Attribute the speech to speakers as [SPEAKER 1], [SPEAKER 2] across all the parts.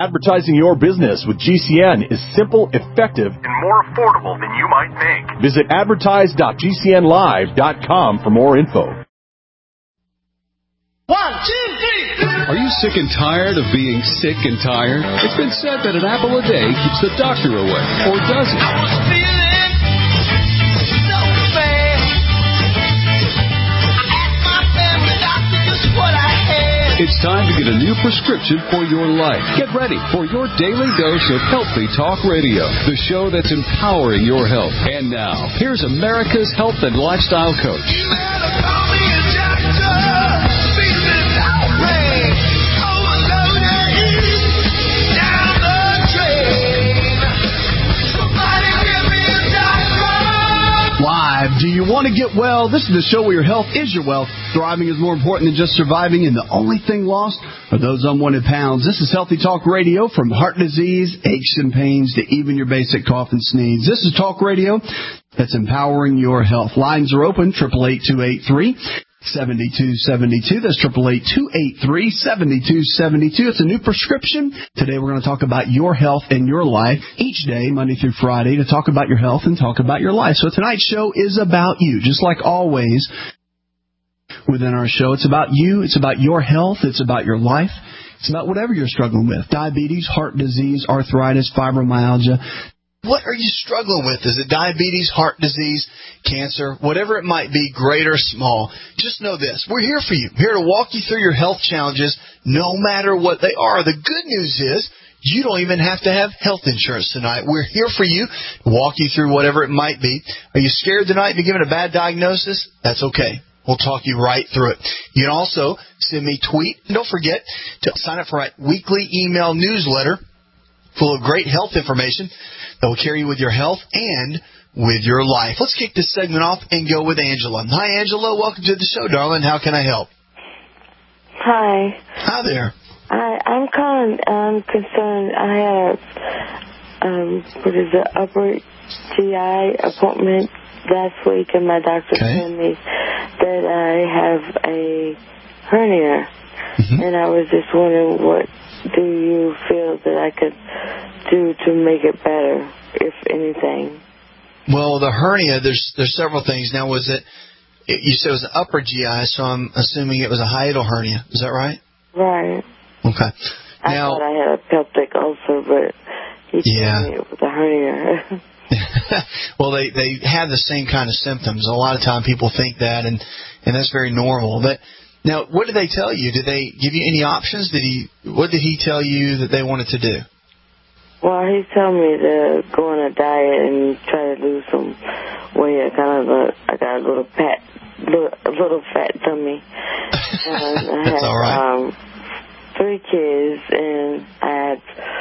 [SPEAKER 1] Advertising your business with GCN is simple, effective, and more affordable than you might think. Visit advertise.gcnlive.com for more info.
[SPEAKER 2] 1, 2, 3.
[SPEAKER 3] Are you sick and tired of being sick and tired? It's been said that an apple a day keeps the doctor away, or does it?
[SPEAKER 2] I was feeling so bad. I asked my family doctor just what I had.
[SPEAKER 3] It's time to get a new prescription for your life. Get ready for your daily dose of Healthy Talk Radio, the show that's empowering your health. And now, here's America's health and lifestyle coach.
[SPEAKER 2] You better call me a doctor. Feeling outraged, overloaded, down the drain. Somebody give me a doctor.
[SPEAKER 4] Live. Do you want to get well? This is the show where your health is your wealth. Thriving is more important than just surviving, and the only thing lost are those unwanted pounds. This is Healthy Talk Radio, from heart disease, aches and pains, to even your basic cough and sneeze. This is Talk Radio that's empowering your health. Lines are open, 888-283-7272. That's 888-283-7272. It's a new prescription. Today we're going to talk about your health and your life each day, Monday through Friday, to talk about your health and talk about your life. So tonight's show is about you, just like always. Within our show, it's about you, it's about your health, it's about your life, it's about whatever you're struggling with. Diabetes, heart disease, arthritis, fibromyalgia. What are you struggling with? Is it diabetes, heart disease, cancer, whatever it might be, great or small? Just know this. We're here for you. We're here to walk you through your health challenges, no matter what they are. The good news is you don't even have to have health insurance tonight. We're here for you to walk you through whatever it might be. Are you scared tonight to be given a bad diagnosis? That's okay. We'll talk you right through it. You can also send me a tweet. And don't forget to sign up for our weekly email newsletter full of great health information that will carry you with your health and with your life. Let's kick this segment off and go with Angela. Hi, Angela. Welcome to the show, darling. How can I help?
[SPEAKER 5] Hi.
[SPEAKER 4] Hi there.
[SPEAKER 5] I'm calling. I'm concerned. I had upper GI appointment last week, and my doctor told me that I have a hernia. Mm-hmm. And I was just wondering, what do you feel that I could do to make it better, if anything?
[SPEAKER 4] Well, the hernia, there's several things. Now, you said it was an upper GI, so I'm assuming it was a hiatal hernia. Is that right?
[SPEAKER 5] Right.
[SPEAKER 4] Okay.
[SPEAKER 5] I thought I had a pelvic ulcer, but he told me it was a hernia.
[SPEAKER 4] Well, they have the same kind of symptoms. A lot of time people think that, and that's very normal. But now, what did they tell you? Did they give you any options? What did he tell you that they wanted to do?
[SPEAKER 5] Well, he told me to go on a diet and try to lose some weight. I got a little fat tummy. And
[SPEAKER 4] That's all right.
[SPEAKER 5] 3 kids, and I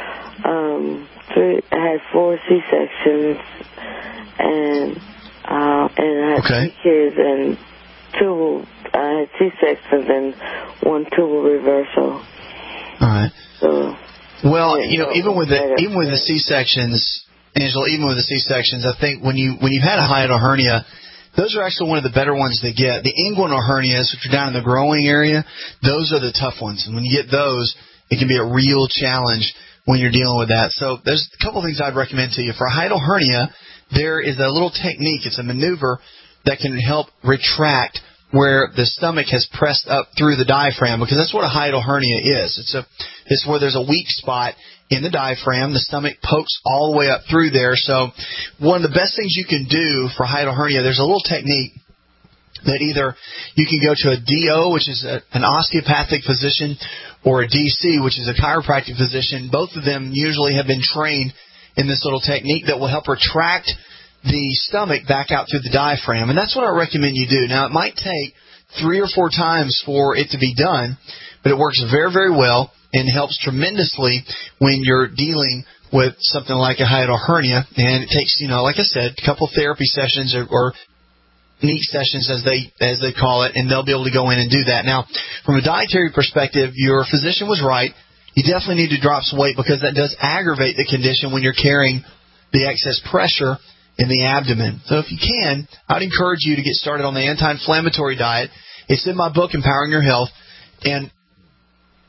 [SPEAKER 5] had 4 C-sections, and I had 3 kids and 2. I had C-sections and 1 tubal reversal.
[SPEAKER 4] All right.
[SPEAKER 5] So,
[SPEAKER 4] well, even with the C-sections, Angela, I think when you've had a hiatal hernia, those are actually one of the better ones to get. The inguinal hernias, which are down in the growing area, those are the tough ones. And when you get those, it can be a real challenge when you're dealing with that. So there's a couple things I'd recommend to you. For a hiatal hernia, there is a little technique. It's a maneuver that can help retract where the stomach has pressed up through the diaphragm, because that's what a hiatal hernia is. It's where there's a weak spot in the diaphragm. The stomach pokes all the way up through there. So one of the best things you can do for hiatal hernia, there's a little technique that either you can go to a DO, which is an osteopathic physician, or a DC, which is a chiropractic physician. Both of them usually have been trained in this little technique that will help retract the stomach back out through the diaphragm. And that's what I recommend you do. Now, it might take 3 or 4 times for it to be done, but it works very, very well and helps tremendously when you're dealing with something like a hiatal hernia. And it takes, like I said, a couple therapy sessions or neat sessions, as they call it, and they'll be able to go in and do that. Now, from a dietary perspective, your physician was right. You definitely need to drop some weight, because that does aggravate the condition when you're carrying the excess pressure in the abdomen. So if you can, I'd encourage you to get started on the anti-inflammatory diet. It's in my book, Empowering Your Health. And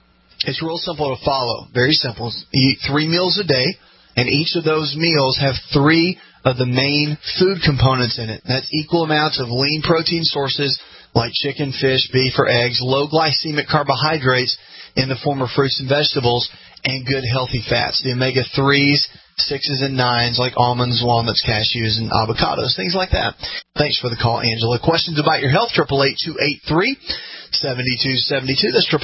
[SPEAKER 4] It's real simple to follow. Very simple. You eat 3 meals a day, and each of those meals have 3 of the main food components in it. That's equal amounts of lean protein sources like chicken, fish, beef, or eggs, low glycemic carbohydrates in the form of fruits and vegetables, and good healthy fats, the omega-3s, 6s, and 9s like almonds, walnuts, cashews, and avocados, things like that. Thanks for the call, Angela. Questions about your health, 888-283-7272. That's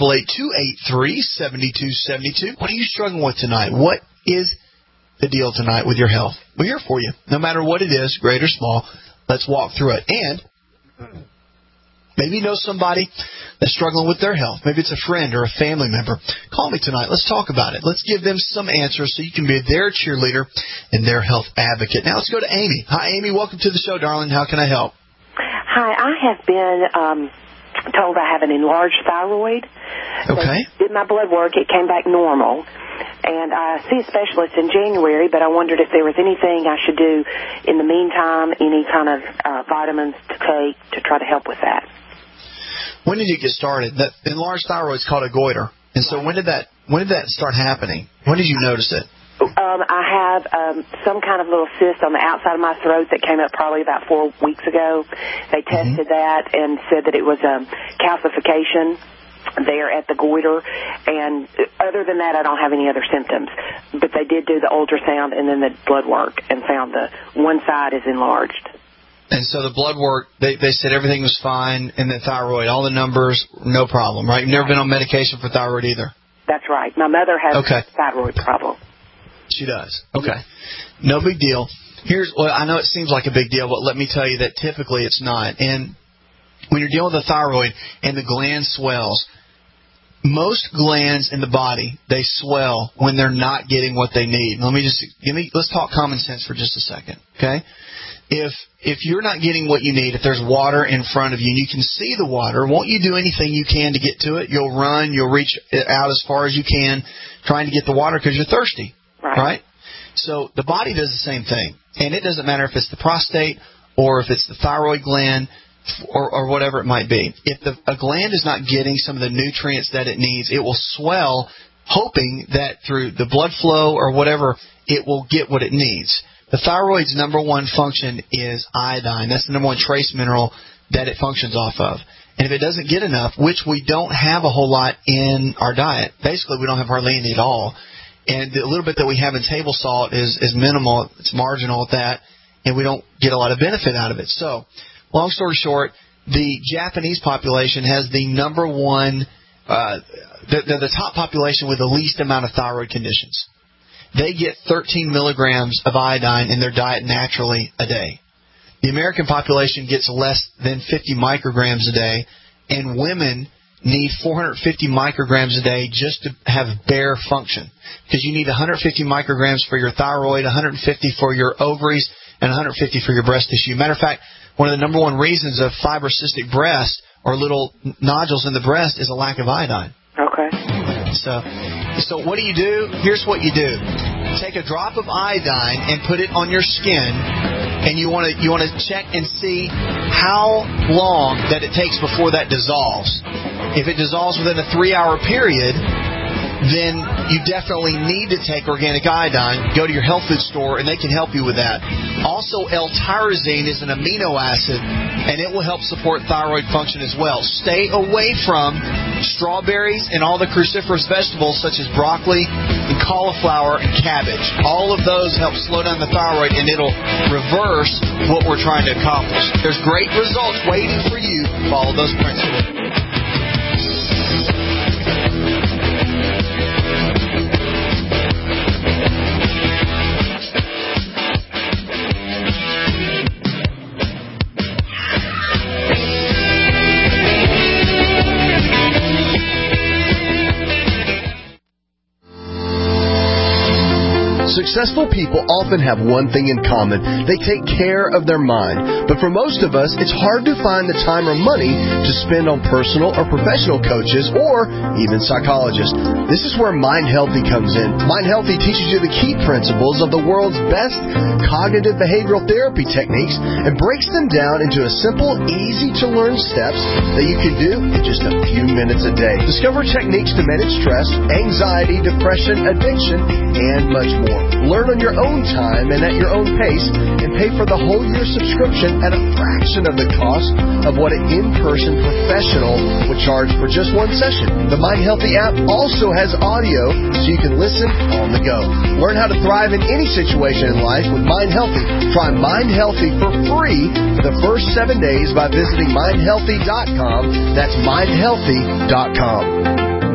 [SPEAKER 4] 888-283-7272. What are you struggling with tonight? What is the deal tonight with your health? We're here for you. No matter what it is, great or small, let's walk through it. And maybe you know somebody that's struggling with their health. Maybe it's a friend or a family member. Call me tonight. Let's talk about it. Let's give them some answers so you can be their cheerleader and their health advocate. Now let's go to Amy. Hi, Amy. Welcome to the show, darling. How can I help?
[SPEAKER 6] Hi. I have been told I have an enlarged thyroid.
[SPEAKER 4] Okay.
[SPEAKER 6] So did my blood work. It came back normal. And I see a specialist in January, but I wondered if there was anything I should do in the meantime, any kind of vitamins to take to try to help with that.
[SPEAKER 4] When did you get started? That enlarged thyroid is called a goiter. And so when did that start happening? When did you notice it?
[SPEAKER 6] I have some kind of little cyst on the outside of my throat that came up probably about 4 weeks ago. They tested that and said that it was calcification there at the goiter, and other than that I don't have any other symptoms, but they did do the ultrasound and then the blood work and found the one side is enlarged.
[SPEAKER 4] And so the blood work, they said everything was fine, and the thyroid, all the numbers, no problem, right? You've never been on medication for thyroid either?
[SPEAKER 6] That's right. My mother has a thyroid problem.
[SPEAKER 4] She does. Okay. No big deal. Well, I know it seems like a big deal, but let me tell you that typically it's not. And when you're dealing with the thyroid and the gland swells, most glands in the body, they swell when they're not getting what they need. Let's talk common sense for just a second, okay? If you're not getting what you need, if there's water in front of you and you can see the water, won't you do anything you can to get to it? You'll run, you'll reach out as far as you can trying to get the water because you're thirsty, right? So the body does the same thing. And it doesn't matter if it's the prostate or if it's the thyroid gland or whatever it might be. If a gland is not getting some of the nutrients that it needs, it will swell, hoping that through the blood flow or whatever, it will get what it needs. The thyroid's number one function is iodine. That's the number one trace mineral that it functions off of. And if it doesn't get enough, which we don't have a whole lot in our diet, basically we don't have hardly any at all. And the little bit that we have in table salt is minimal. It's marginal at that, and we don't get a lot of benefit out of it. So, long story short, the Japanese population has the number one, the top population with the least amount of thyroid conditions. They get 13 milligrams of iodine in their diet naturally a day. The American population gets less than 50 micrograms a day, and women need 450 micrograms a day just to have bare function. Because you need 150 micrograms for your thyroid, 150 for your ovaries, and 150 for your breast tissue. Matter of fact, one of the number one reasons of fibrocystic breast or little nodules in the breast is a lack of iodine.
[SPEAKER 6] Okay.
[SPEAKER 4] So what do? Here's what you do. Take a drop of iodine and put it on your skin, and you want to check and see how long that it takes before that dissolves. If it dissolves within a 3-hour period, then you definitely need to take organic iodine. Go to your health food store, and they can help you with that. Also, L-tyrosine is an amino acid, and it will help support thyroid function as well. Stay away from strawberries and all the cruciferous vegetables such as broccoli and cauliflower and cabbage. All of those help slow down the thyroid, and it'll reverse what we're trying to accomplish. There's great results waiting for you. Follow those principles.
[SPEAKER 7] Successful people often have one thing in common. They take care of their mind. But for most of us, it's hard to find the time or money to spend on personal or professional coaches or even psychologists. This is where Mind Healthy comes in. Mind Healthy teaches you the key principles of the world's best cognitive behavioral therapy techniques and breaks them down into a simple, easy-to-learn steps that you can do in just a few minutes a day. Discover techniques to manage stress, anxiety, depression, addiction, and much more. Learn on your own time and at your own pace, and pay for the whole year subscription at a fraction of the cost of what an in-person professional would charge for just one session. The Mind Healthy app also has audio so you can listen on the go. Learn how to thrive in any situation in life with Mind Healthy. Try Mind Healthy for free for the first 7 days by visiting mindhealthy.com. That's mindhealthy.com.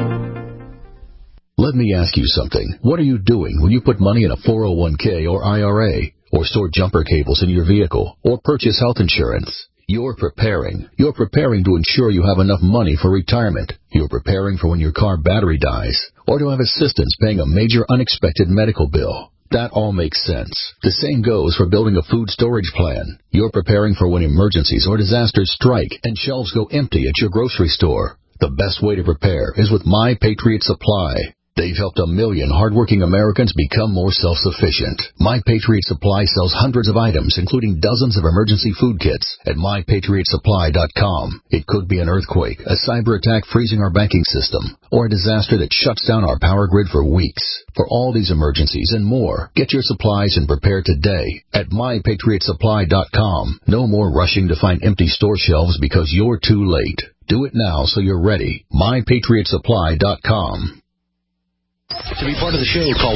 [SPEAKER 8] Let me ask you something. What are you doing when you put money in a 401k or IRA, or store jumper cables in your vehicle, or purchase health insurance? You're preparing. You're preparing to ensure you have enough money for retirement. You're preparing for when your car battery dies, or to have assistance paying a major unexpected medical bill. That all makes sense. The same goes for building a food storage plan. You're preparing for when emergencies or disasters strike and shelves go empty at your grocery store. The best way to prepare is with My Patriot Supply. They've helped 1 million hardworking Americans become more self-sufficient. My Patriot Supply sells hundreds of items, including dozens of emergency food kits at MyPatriotSupply.com. It could be an earthquake, a cyber attack freezing our banking system, or a disaster that shuts down our power grid for weeks. For all these emergencies and more, get your supplies and prepare today at MyPatriotSupply.com. No more rushing to find empty store shelves because you're too late. Do it now so you're ready. MyPatriotSupply.com.
[SPEAKER 9] To be part of the show, call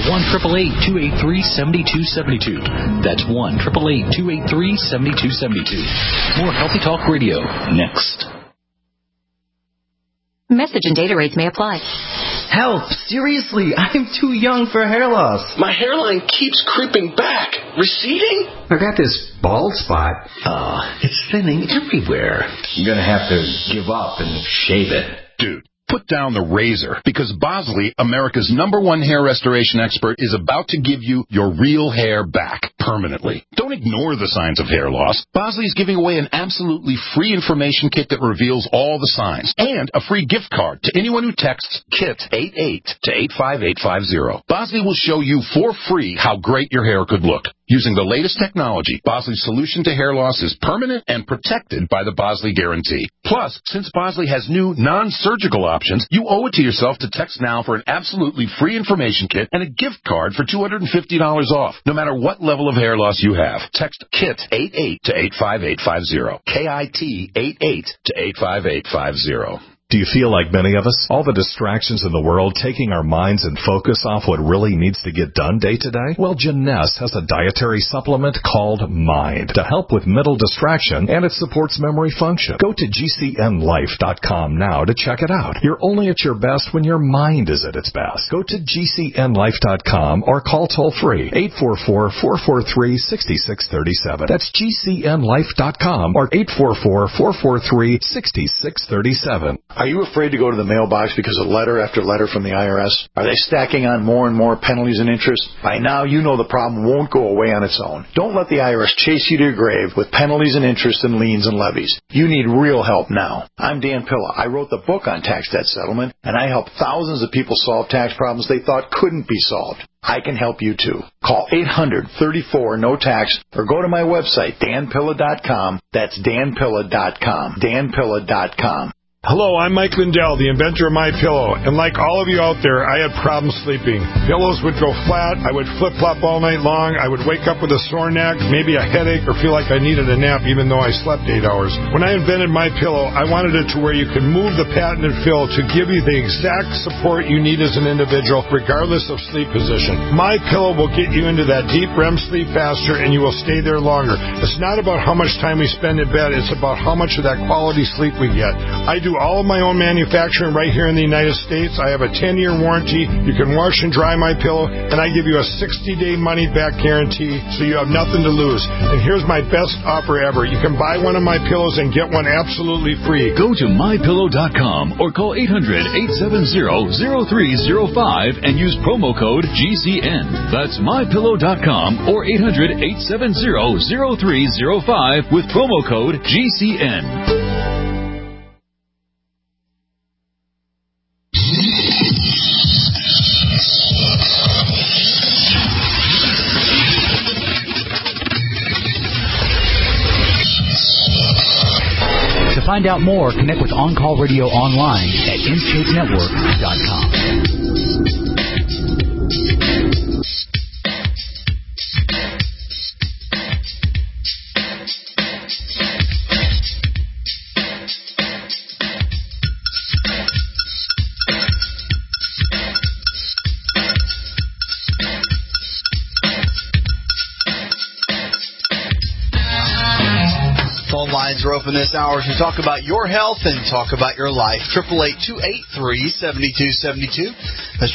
[SPEAKER 9] 1-888-283-7272. That's 1-888-283-7272. More Healthy Talk Radio next.
[SPEAKER 10] Message and data rates may apply.
[SPEAKER 11] Help! Seriously, I'm too young for hair loss.
[SPEAKER 12] My hairline keeps creeping back. Receding?
[SPEAKER 11] I got this bald spot. It's thinning everywhere. I'm gonna have to give up and shave it.
[SPEAKER 1] Dude, put down the razor, because Bosley, America's #1 hair restoration expert, is about to give you your real hair back permanently. Don't ignore the signs of hair loss. Bosley is giving away an absolutely free information kit that reveals all the signs, and a free gift card to anyone who texts KIT88 to 85850. Bosley will show you for free how great your hair could look. Using the latest technology, Bosley's solution to hair loss is permanent and protected by the Bosley Guarantee. Plus, since Bosley has new non-surgical options, you owe it to yourself to text now for an absolutely free information kit and a gift card for $250 off, no matter what level of hair loss you have. Text KIT88 to 85850. KIT88 to 85850.
[SPEAKER 13] Do you feel like many of us? All the distractions in the world taking our minds and focus off what really needs to get done day to day? Well, Jeunesse has a dietary supplement called Mind to help with mental distraction, and it supports memory function. Go to GCNlife.com now to check it out. You're only at your best when your mind is at its best. Go to GCNlife.com or call toll-free 844-443-6637. That's GCNlife.com or 844-443-6637.
[SPEAKER 14] Are you afraid to go to the mailbox because of letter after letter from the IRS? Are they stacking on more and more penalties and interest? By now, you know the problem won't go away on its own. Don't let the IRS chase you to your grave with penalties and interest and liens and levies. You need real help now. I'm Dan Pilla. I wrote the book on tax debt settlement, and I helped thousands of people solve tax problems they thought couldn't be solved. I can help you too. Call 800-34-NO-TAX or go to my website, danpilla.com. That's danpilla.com. danpilla.com.
[SPEAKER 15] Hello, I'm Mike Lindell, the inventor of MyPillow, and like all of you out there, I had problems sleeping. Pillows would go flat, I would flip-flop all night long, I would wake up with a sore neck, maybe a headache, or feel like I needed a nap even though I slept 8 hours. When I invented MyPillow, I wanted it to where you could move the patented fill to give you the exact support you need as an individual, regardless of sleep position. MyPillow will get you into that deep REM sleep faster, and you will stay there longer. It's not about how much time we spend in bed, it's about how much of that quality sleep we get. I do do all of my own manufacturing right here in the United States. I have a 10-year warranty. You can wash and dry my pillow, and I give you a 60-day money-back guarantee, so you have nothing to lose. And here's my best offer ever. You can buy one of my pillows and get one absolutely free.
[SPEAKER 8] Go to mypillow.com or call 800-870-0305 and use promo code GCN. That's mypillow.com or 800-870-0305 with promo code GCN.
[SPEAKER 16] To find out more, connect with On Call Radio online at InShapeNetwork.com.
[SPEAKER 4] Are open this hour to talk about your health and talk about your life. 888-283-7272. That's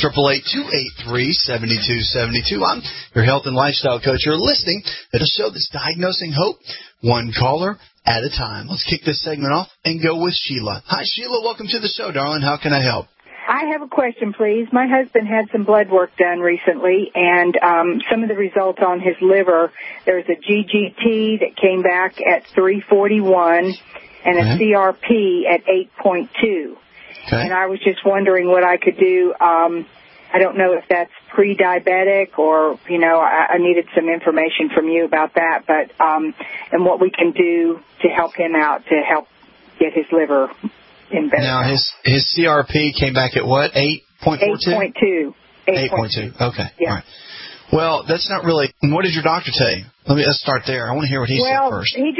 [SPEAKER 4] 888-283-7272. I'm your health and lifestyle coach. You're listening to a show that's diagnosing hope, one caller at a time. Let's kick this segment off and go with Sheila. Hi, Sheila. Welcome to the show, darling. How can I help?
[SPEAKER 17] I have a question, please. My husband had some blood work done recently, and some of the results on his liver, there's a GGT that came back at 341 and a CRP at 8.2. Okay. And I was just wondering what I could do. I don't know if that's pre-diabetic or, I needed some information from you about that, but and what we can do to help him out to help get his liver in better.
[SPEAKER 4] Now, his CRP came back at what? 8.42?
[SPEAKER 17] 8.2.
[SPEAKER 4] Okay.
[SPEAKER 17] Yeah.
[SPEAKER 4] All right. Well, that's not really. What did your doctor tell you? Let's start there. I want to hear what he said first.
[SPEAKER 17] He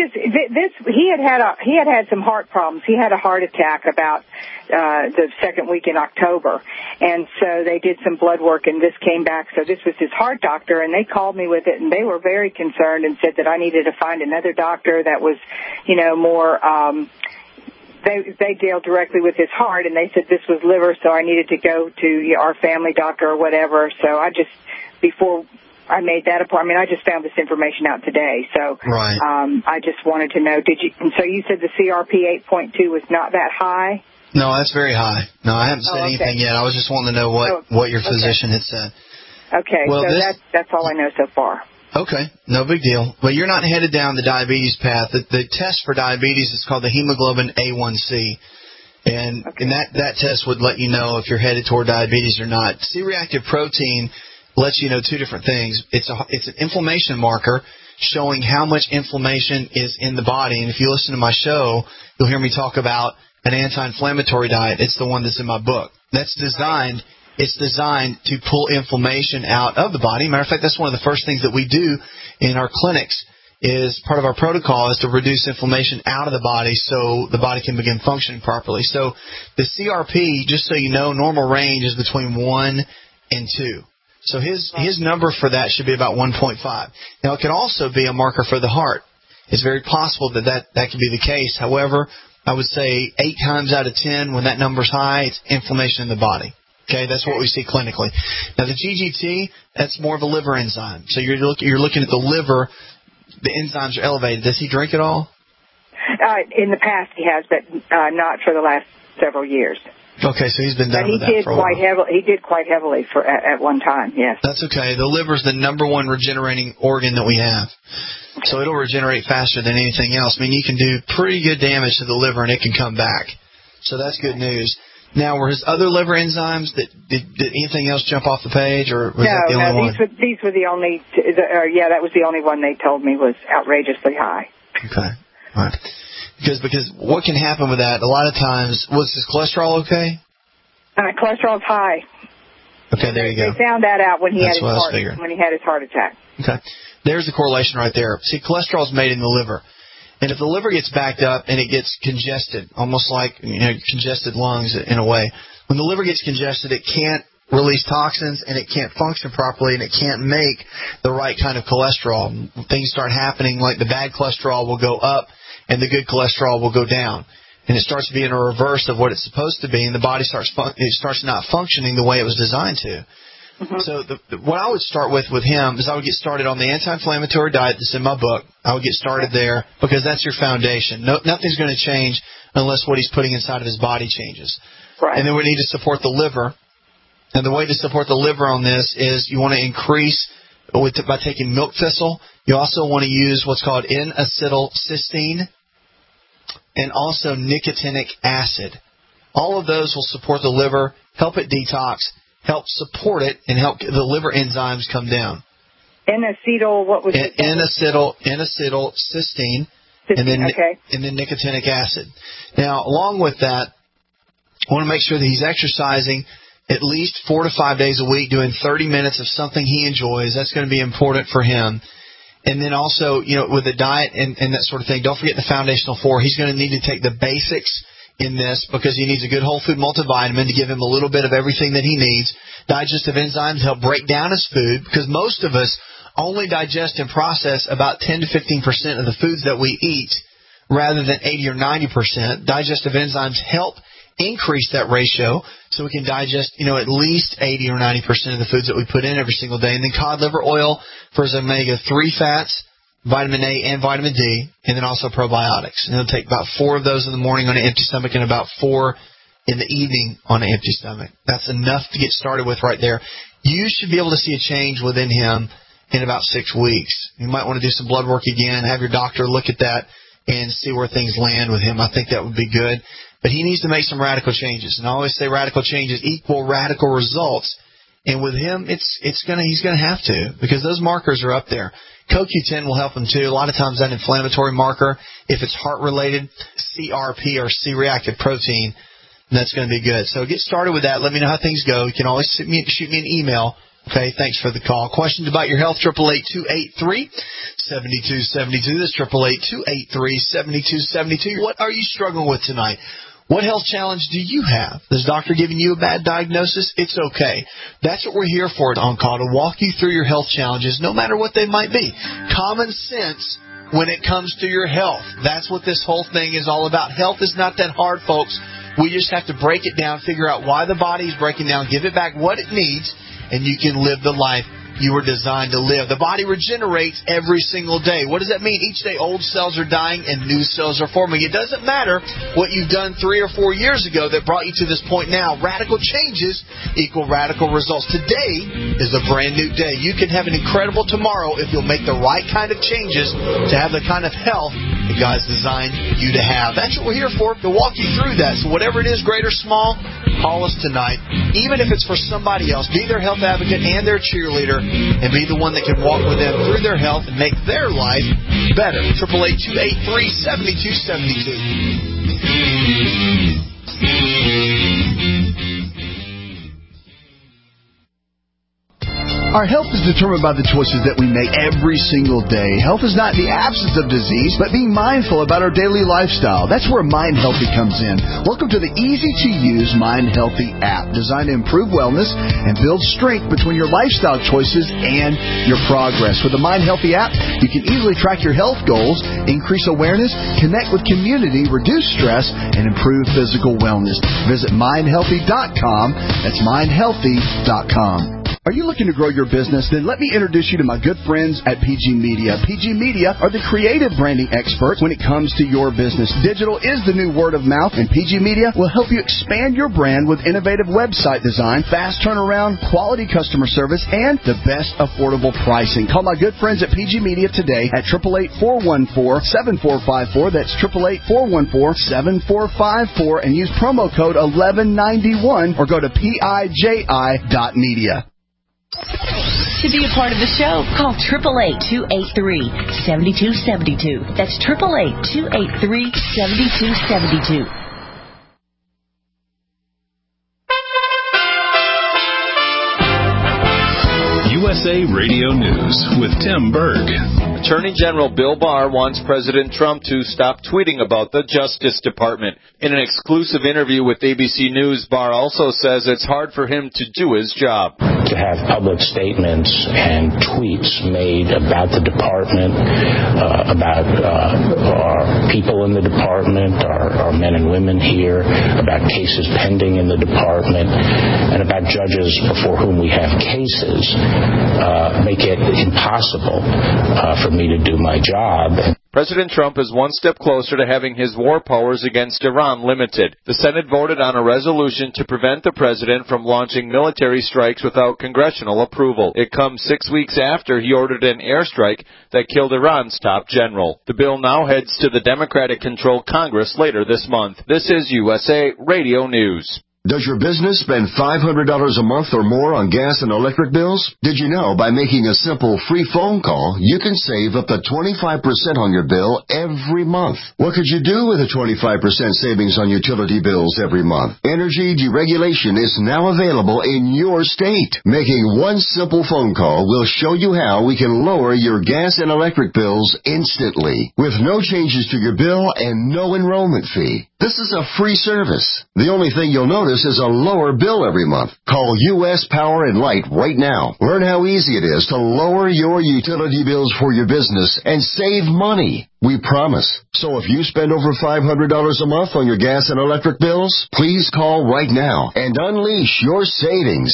[SPEAKER 17] had some heart problems. He had a heart attack about the second week in October, and so they did some blood work, and this came back. So this was his heart doctor, and they called me with it, and they were very concerned and said that I needed to find another doctor that was, more. They dealt directly with his heart, and they said this was liver, so I needed to go to our family doctor or whatever. So before I made that appointment, I just found this information out today. So
[SPEAKER 4] right.
[SPEAKER 17] I just wanted to know, so you said the CRP 8.2 was not that high?
[SPEAKER 4] No, that's very high. No, I haven't said anything yet. I was just wanting to know what your physician had said.
[SPEAKER 17] Okay, well, so that's all I know so far.
[SPEAKER 4] Okay, no big deal. But you're not headed down the diabetes path. The test for diabetes is called the hemoglobin A1C. And that test would let you know if you're headed toward diabetes or not. C-reactive protein lets you know two different things. It's an inflammation marker showing how much inflammation is in the body. And if you listen to my show, you'll hear me talk about an anti-inflammatory diet. It's the one that's in my book. It's designed to pull inflammation out of the body. Matter of fact, that's one of the first things that we do in our clinics. Is part of our protocol is to reduce inflammation out of the body so the body can begin functioning properly. So the CRP, just so you know, normal range is between 1 and 2. So his number for that should be about 1.5. Now, it can also be a marker for the heart. It's very possible that could be the case. However, I would say 8 times out of 10, when that number's high, it's inflammation in the body. Okay, that's what we see clinically. Now, the GGT, that's more of a liver enzyme. So you're looking at the liver. The enzymes are elevated. Does he drink at all?
[SPEAKER 17] In the past, he has, but not for the last several years.
[SPEAKER 4] Okay, so he's been done with that for a while.
[SPEAKER 17] He did quite heavily at one time, yes.
[SPEAKER 4] That's okay. The liver is the number one regenerating organ that we have. So it'll regenerate faster than anything else. I mean, you can do pretty good damage to the liver, and it can come back. So that's good news. Now, were his other liver enzymes, did anything else jump off the page, or was that the only one?
[SPEAKER 17] No, these were the only, that was the only one they told me was outrageously high.
[SPEAKER 4] Okay, all right. Because what can happen with that, a lot of times, was his cholesterol okay?
[SPEAKER 17] Cholesterol's high.
[SPEAKER 4] Okay, there you go.
[SPEAKER 17] They found that out when he had his heart attack.
[SPEAKER 4] Okay, there's the correlation right there. See, cholesterol's made in the liver. And if the liver gets backed up and it gets congested, almost like congested lungs in a way, when the liver gets congested, it can't release toxins and it can't function properly and it can't make the right kind of cholesterol. Things start happening like the bad cholesterol will go up and the good cholesterol will go down. and it starts being a reverse of what it's supposed to be, and the body starts not functioning the way it was designed to. So what I would start with him is I would get started on the anti-inflammatory diet that's in my book. I would get started there because that's your foundation. Nothing's going to change unless what he's putting inside of his body changes.
[SPEAKER 17] Right. And
[SPEAKER 4] then we need to support the liver. And the way to support the liver on this is you want to increase by taking milk thistle. You also want to use what's called N-acetylcysteine and also nicotinic acid. All of those will support the liver, help it detox, help support it, and help the liver enzymes come down.
[SPEAKER 17] N-acetyl, what was it?
[SPEAKER 4] N-acetylcysteine, and then nicotinic acid. Now, along with that, I want to make sure that he's exercising at least 4 to 5 days a week, doing 30 minutes of something he enjoys. That's going to be important for him. And then also, with the diet and that sort of thing, don't forget the foundational 4. He's going to need to take the basics in this because he needs a good whole food multivitamin to give him a little bit of everything that he needs. Digestive enzymes help break down his food because most of us only digest and process about 10 to 15% of the foods that we eat rather than 80 or 90%. Digestive enzymes help increase that ratio so we can digest, at least 80 or 90% of the foods that we put in every single day. And then cod liver oil for his omega-3 fats, vitamin A and vitamin D, and then also probiotics. And he'll take about 4 of those in the morning on an empty stomach and about 4 in the evening on an empty stomach. That's enough to get started with right there. You should be able to see a change within him in about 6 weeks. You might want to do some blood work again, have your doctor look at that and see where things land with him. I think that would be good. But he needs to make some radical changes. And I always say radical changes equal radical results. And with him, he's going to have to because those markers are up there. CoQ10 will help him too. A lot of times that inflammatory marker, if it's heart-related, CRP or C-reactive protein, that's going to be good. So get started with that. Let me know how things go. You can always shoot me an email. Okay, thanks for the call. Questions about your health, 888-283-7272. That's 888-283-7272. What are you struggling with tonight? What health challenge do you have? Is the doctor giving you a bad diagnosis? It's okay. That's what we're here for at On Call, to walk you through your health challenges, no matter what they might be. Common sense when it comes to your health. That's what this whole thing is all about. Health is not that hard, folks. We just have to break it down, figure out why the body is breaking down, give it back what it needs, and you can live the life you were designed to live. The body regenerates every single day. What does that mean? Each day old cells are dying and new cells are forming. It doesn't matter what you've done 3 or 4 years ago that brought you to this point now. Radical changes equal radical results. Today is a brand new day. You can have an incredible tomorrow if you'll make the right kind of changes to have the kind of health that God's designed you to have. That's what we're here for, to walk you through that. So whatever it is, great or small, call us tonight. Even if it's for somebody else, be their health advocate and their cheerleader, and be the one that can walk with them through their health and make their life better. 888-283-7272.
[SPEAKER 7] Our health is determined by the choices that we make every single day. Health is not the absence of disease, but being mindful about our daily lifestyle. That's where Mind Healthy comes in. Welcome to the easy-to-use Mind Healthy app, designed to improve wellness and build strength between your lifestyle choices and your progress. With the Mind Healthy app, you can easily track your health goals, increase awareness, connect with community, reduce stress, and improve physical wellness. Visit mindhealthy.com. That's mindhealthy.com. Are you looking to grow your business? Then let me introduce you to my good friends at PG Media. PG Media are the creative branding experts when it comes to your business. Digital is the new word of mouth, and PG Media will help you expand your brand with innovative website design, fast turnaround, quality customer service, and the best affordable pricing. Call my good friends at PG Media today at 888-414-7454. That's 888-414-7454, and use promo code 1191 or go to PIJI.media.
[SPEAKER 10] To be a part of the show, call 888-283-7272. That's 888-283-7272.
[SPEAKER 18] USA Radio News with Tim Berg. Attorney General Bill Barr wants President Trump to stop tweeting about the Justice Department. In an exclusive interview with ABC News, Barr also says it's hard for him to do his job.
[SPEAKER 19] To have public statements and tweets made about the department, about our people in the department, our men and women here, about cases pending in the department, and about judges before whom we have cases, make it impossible for me to do my job.
[SPEAKER 18] President Trump is one step closer to having his war powers against Iran limited. The Senate voted on a resolution to prevent the president from launching military strikes without congressional approval. It comes 6 weeks after he ordered an airstrike that killed Iran's top general. The bill now heads to the Democratic-controlled Congress later this month. This is USA Radio News.
[SPEAKER 20] Does your business spend $500 a month or more on gas and electric bills? Did you know by making a simple free phone call, you can save up to 25% on your bill every month? What could you do with a 25% savings on utility bills every month? Energy deregulation is now available in your state. Making one simple phone call will show you how we can lower your gas and electric bills instantly, with no changes to your bill and no enrollment fee. This is a free service. The only thing you'll notice is a lower bill every month. Call U.S. Power and Light right now. Learn how easy it is to lower your utility bills for your business and save money. We promise. So if you spend over $500 a month on your gas and electric bills, please call right now and unleash your savings.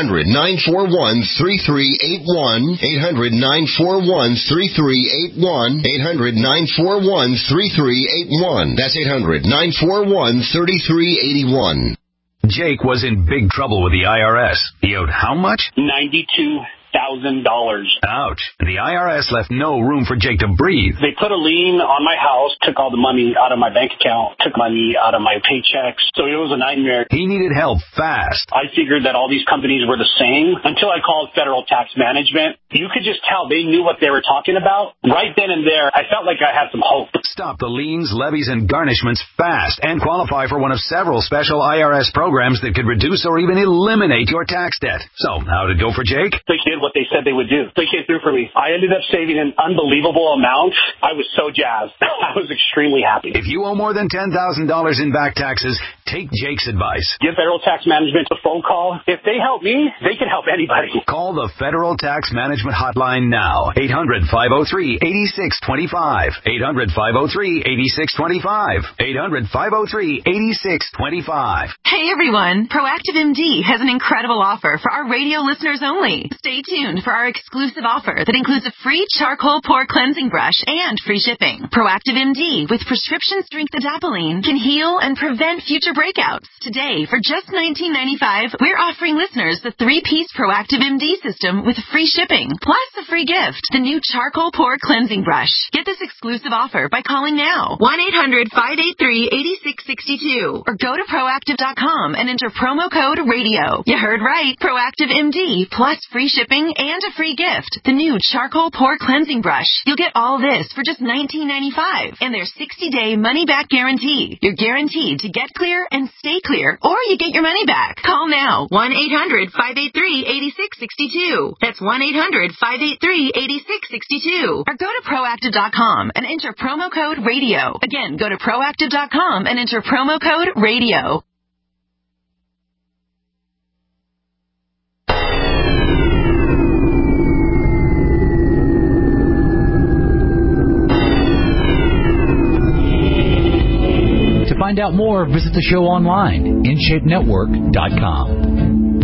[SPEAKER 20] 800-941-3381. 800-941-3381. 800-941-3381. That's 800-941-3381.
[SPEAKER 21] Jake was in big trouble with the IRS. He owed how much?
[SPEAKER 22] $92,000.
[SPEAKER 21] Ouch. The IRS left no room for Jake to breathe.
[SPEAKER 22] They put a lien on my house, took all the money out of my bank account, took money out of my paychecks. So it was a nightmare.
[SPEAKER 21] He needed help fast.
[SPEAKER 22] I figured that all these companies were the same until I called Federal Tax Management. You could just tell they knew what they were talking about. Right then and there, I felt like I had some hope.
[SPEAKER 21] Stop the liens, levies, and garnishments fast and qualify for one of several special IRS programs that could reduce or even eliminate your tax debt. So, how'd it go for Jake?
[SPEAKER 22] They did what they said they would do. They came through for me. I ended up saving an unbelievable amount. I was so jazzed. I was extremely happy.
[SPEAKER 21] If you owe more than $10,000 in back taxes, take Jake's advice.
[SPEAKER 22] Give Federal Tax Management a phone call. If they help me, they can help anybody.
[SPEAKER 21] Call the Federal Tax Management Hotline now. 800-503-8625. 800-503-8625. 800-503-8625.
[SPEAKER 10] Hey everyone, Proactive MD has an incredible offer for our radio listeners only. Stay tuned for our exclusive offer that includes a free charcoal pore cleansing brush and free shipping. Proactive MD with prescription strength adapalene can heal and prevent future breakouts. Today, for just $19.95, we're offering listeners the 3-piece Proactive MD system with free shipping, plus a free gift, the new charcoal pore cleansing brush. Get this exclusive offer by calling now, 1-800-583-8662, or go to Proactive.com and enter promo code RADIO. You heard right, Proactive MD, plus free shipping and a free gift, the new charcoal pore cleansing brush. You'll get all this for just $19.95, and their 60-day money-back guarantee. You're guaranteed to get clear and stay clear, or you get your money back. Call now, 1-800-583-8662. That's 1-800-583-8662. Or go to Proactive.com and enter promo code RADIO. Again, go to Proactive.com and enter promo code RADIO.
[SPEAKER 16] To find out more, visit the show online, InShapeNetwork.com.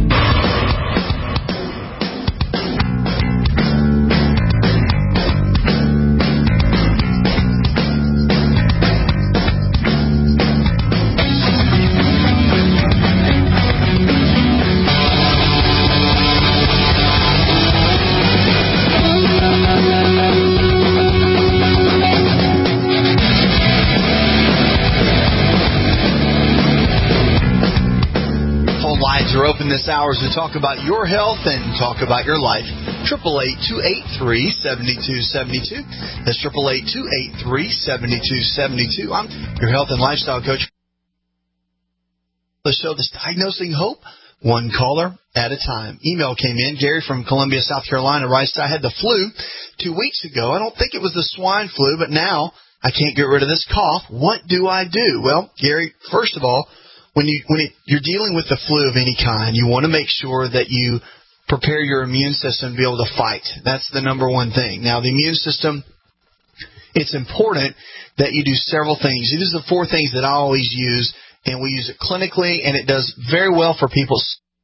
[SPEAKER 4] Open this hour as we talk about your health and talk about your life. 888-283-7272. That's 888-283-7272. I'm your health and lifestyle coach. The show that's diagnosing hope one caller at a time. Email came in. Gary from Columbia, South Carolina writes, I had the flu 2 weeks ago. I don't think it was the swine flu, but now I can't get rid of this cough. What do I do? Well, Gary, first of all, when you're dealing with the flu of any kind, you want to make sure that you prepare your immune system to be able to fight. That's the number one thing. Now, the immune system, it's important that you do several things. These are the 4 things that I always use, and we use it clinically, and it does very well for people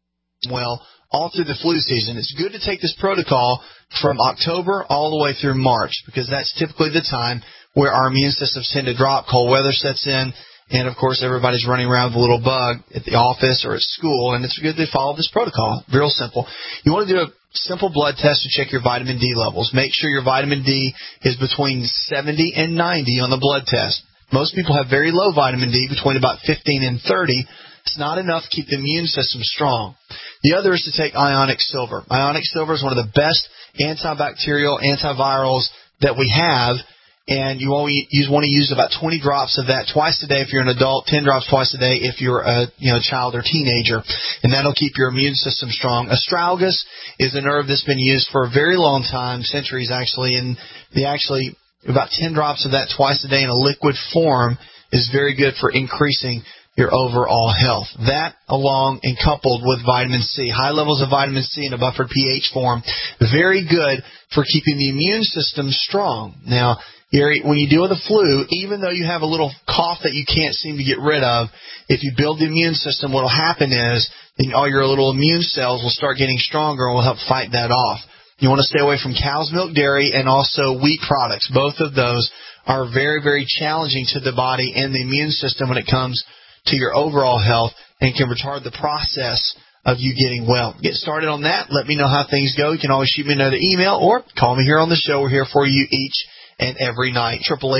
[SPEAKER 4] all through the flu season. It's good to take this protocol from October all the way through March, because that's typically the time where our immune systems tend to drop, cold weather sets in, and, of course, everybody's running around with a little bug at the office or at school, and it's good to follow this protocol. Real simple. You want to do a simple blood test to check your vitamin D levels. Make sure your vitamin D is between 70 and 90 on the blood test. Most people have very low vitamin D, between about 15 and 30. It's not enough to keep the immune system strong. The other is to take ionic silver. Ionic silver is one of the best antibacterial, antivirals that we have, and you want to use about 20 drops of that twice a day if you're an adult, 10 drops twice a day if you're a child or teenager, and that'll keep your immune system strong. Astragalus is a herb that's been used for a very long time, centuries actually, and about 10 drops of that twice a day in a liquid form is very good for increasing your overall health. That, along and coupled with vitamin C, high levels of vitamin C in a buffered pH form, very good for keeping the immune system strong. Now, Gary, when you deal with the flu, even though you have a little cough that you can't seem to get rid of, if you build the immune system, what will happen is all your little immune cells will start getting stronger and will help fight that off. You want to stay away from cow's milk, dairy, and also wheat products. Both of those are very, very challenging to the body and the immune system when it comes to your overall health, and can retard the process of you getting well. Get started on that. Let me know how things go. You can always shoot me another email or call me here on the show. We're here for you each and every night.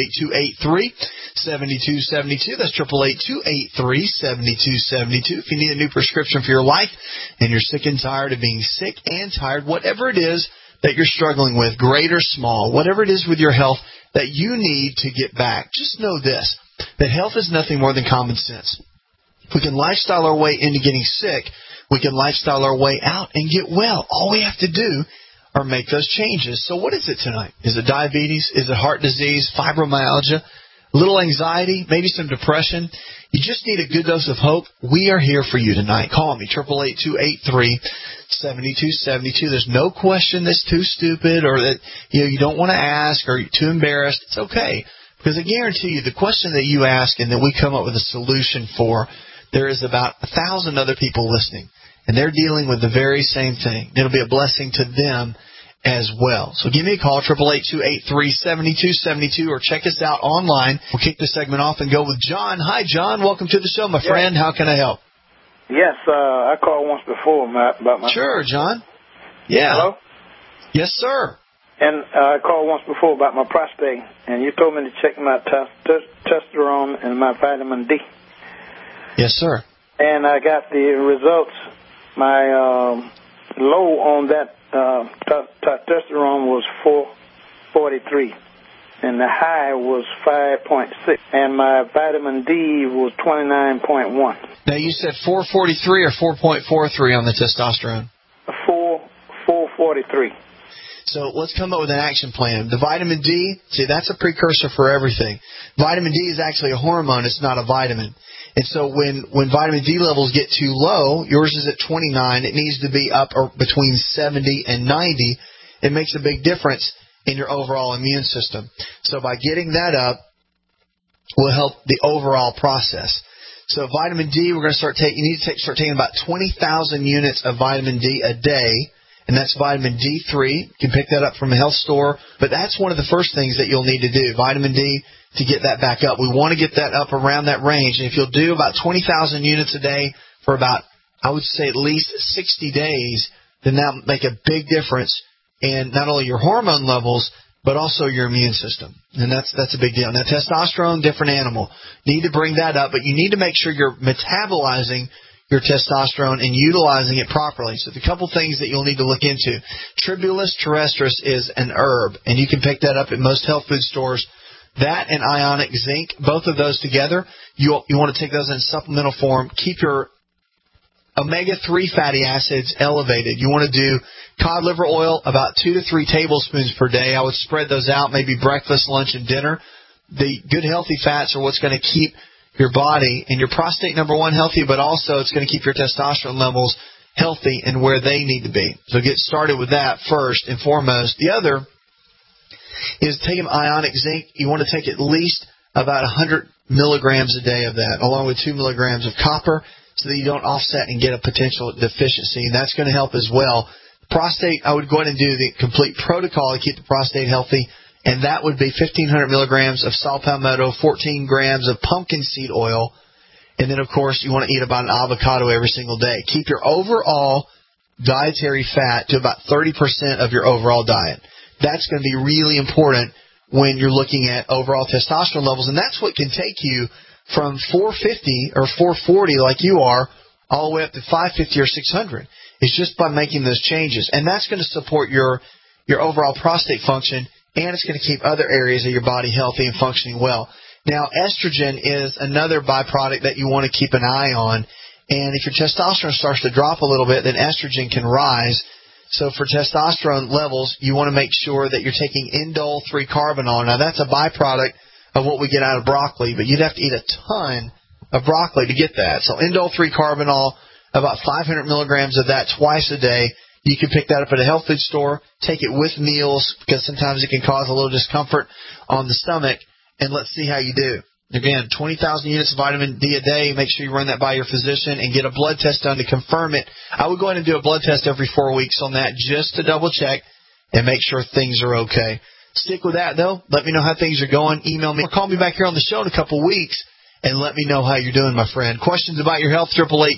[SPEAKER 4] 888-283-7272. That's 888-283-7272. If you need a new prescription for your life and you're sick and tired of being sick and tired, whatever it is that you're struggling with, great or small, whatever it is with your health that you need to get back, just know this, that health is nothing more than common sense. If we can lifestyle our way into getting sick, we can lifestyle our way out and get well. All we have to do are make those changes. So what is it tonight? Is it diabetes? Is it heart disease, fibromyalgia, a little anxiety, maybe some depression? You just need a good dose of hope. We are here for you tonight. Call me, 888-283-7272. There's no question that's too stupid or that you don't want to ask or you're too embarrassed. It's okay. Because I guarantee you, the question that you ask and that we come up with a solution for, there is about 1,000 other people listening, and they're dealing with the very same thing. It'll be a blessing to them as well. So give me a call, 888-283-7272, or check us out online. We'll kick the segment off and go with John. Hi, John. Welcome to the show, my friend. How can I help?
[SPEAKER 2] Yes, I called once before about my...
[SPEAKER 4] Sure, John. Yeah.
[SPEAKER 2] Hello?
[SPEAKER 4] Yes, sir.
[SPEAKER 2] And I called once before about my prostate, and you told me to check my testosterone and my vitamin D.
[SPEAKER 4] Yes, sir.
[SPEAKER 2] And I got the results. My low on that testosterone was 443, and the high was 5.6, and my vitamin D was 29.1.
[SPEAKER 4] Now, you said 443 or 4.43 on the testosterone?
[SPEAKER 2] 443.
[SPEAKER 4] So let's come up with an action plan. The vitamin D, see, that's a precursor for everything. Vitamin D is actually a hormone. It's not a vitamin. And so when vitamin D levels get too low, yours is at 29, it needs to be up between 70 and 90. It makes a big difference in your overall immune system. So by getting that up will help the overall process. So vitamin D, we're going to start taking, you need to start taking about 20,000 units of vitamin D a day. And that's vitamin D3. You can pick that up from a health store. But that's one of the first things that you'll need to do, vitamin D, to get that back up. We want to get that up around that range. And if you'll do about 20,000 units a day for about, I would say, at least 60 days, then that will make a big difference in not only your hormone levels, but also your immune system. And that's a big deal. Now, testosterone, different animal. Need to bring that up, but you need to make sure you're metabolizing your testosterone and utilizing it properly. So the couple things that you'll need to look into. Tribulus terrestris is an herb, and you can pick that up at most health food stores. That and ionic zinc, both of those together, you want to take those in supplemental form. Keep your Omega-3 fatty acids elevated. You want to do cod liver oil about 2 to 3 tablespoons per day. I would spread those out, maybe breakfast, lunch, and dinner. The good healthy fats are what's going to keep your body and your prostate, number one, healthy, but also it's going to keep your testosterone levels healthy and where they need to be. So get started with that first and foremost. The other is taking ionic zinc. You want to take at least about 100 milligrams a day of that, along with 2 milligrams of copper, so that you don't offset and get a potential deficiency. And that's going to help as well. Prostate, I would go ahead and do the complete protocol to keep the prostate healthy, and that would be 1,500 milligrams of saw palmetto, 14 grams of pumpkin seed oil, and then, of course, you want to eat about an avocado every single day. Keep your overall dietary fat to about 30% of your overall diet. That's going to be really important when you're looking at overall testosterone levels, and that's what can take you from 450 or 440 like you are all the way up to 550 or 600. It's just by making those changes, and that's going to support your overall prostate function, and it's going to keep other areas of your body healthy and functioning well. Now, estrogen is another byproduct that you want to keep an eye on, and if your testosterone starts to drop a little bit, then estrogen can rise. So for testosterone levels, you want to make sure that you're taking indole 3-carbinol. Now, that's a byproduct of what we get out of broccoli, but you'd have to eat a ton of broccoli to get that. So indole 3-carbinol, about 500 milligrams of that twice a day. You can pick that up at a health food store, take it with meals, because sometimes it can cause a little discomfort on the stomach, and let's see how you do. Again, 20,000 units of vitamin D a day. Make sure you run that by your physician and get a blood test done to confirm it. I would go ahead and do a blood test every 4 weeks on that just to double check and make sure things are okay. Stick with that, though. Let me know how things are going. Email me or call me back here on the show in a couple weeks and let me know how you're doing, my friend. Questions about your health,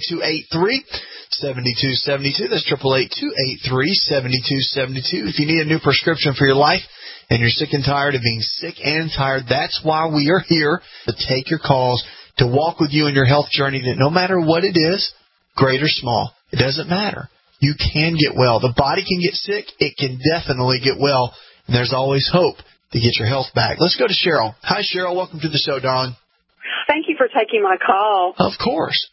[SPEAKER 4] 888-283-7272. That's 888-283-7272. If you need a new prescription for your life and you're sick and tired of being sick and tired, that's why we are here, to take your calls, to walk with you in your health journey, that no matter what it is, great or small, it doesn't matter. You can get well. The body can get sick. It can definitely get well. And there's always hope to get your health back. Let's go to Cheryl. Hi, Cheryl. Welcome to the show, darling.
[SPEAKER 3] Thank you for taking my call.
[SPEAKER 4] Of course.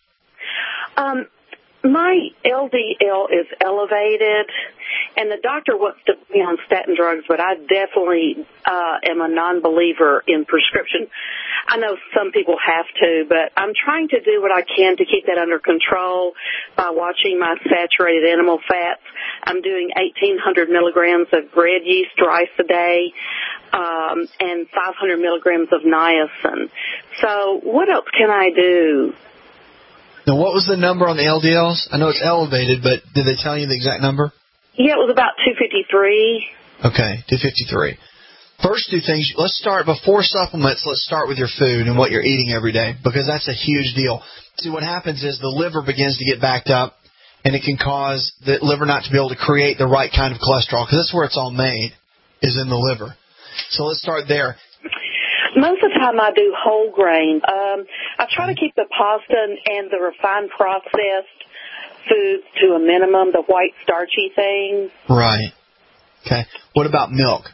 [SPEAKER 3] My LDL is elevated, and the doctor wants to put me on statin drugs, but I definitely am a non-believer in prescription. I know some people have to, but I'm trying to do what I can to keep that under control by watching my saturated animal fats. I'm doing 1,800 milligrams of bread yeast rice a day, and 500 milligrams of niacin. So what else can I do?
[SPEAKER 4] Now, what was the number on the LDLs? I know it's elevated, but did they tell you the exact number?
[SPEAKER 3] Yeah, it was about 253.
[SPEAKER 4] Okay, 253. First two things, let's start, before supplements, let's start with your food and what you're eating every day, because that's a huge deal. See, what happens is the liver begins to get backed up, and it can cause the liver not to be able to create the right kind of cholesterol, because that's where it's all made, is in the liver. So let's start there.
[SPEAKER 3] Most of the time I do whole grain. I try to keep the pasta and the refined processed foods to a minimum, the white starchy things.
[SPEAKER 4] Right. Okay. What about milk?